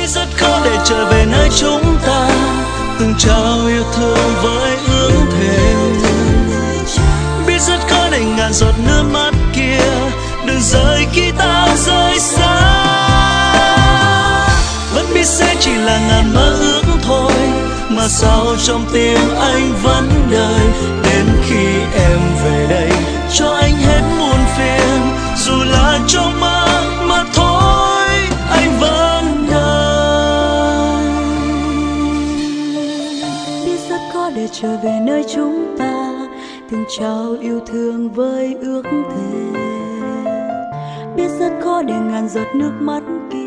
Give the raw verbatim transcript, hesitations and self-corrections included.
biết rất khó để trở về nơi chúng ta từng trao yêu thương với ước thề. Biết rất khó để ngàn giọt nước mắt kia đừng rơi khi ta rời xa. Vẫn biết sẽ chỉ là ngàn mơ ước thôi, mà sao trong tim anh vẫn đợi đến khi em về đây cho anh hết muôn phiền. Dù là trong mơ mà thôi anh vẫn đợi. Biết rất khó để trở về nơi chúng ta từng trao yêu thương với ước thề. Biết rất khó để ngàn giọt nước mắt kia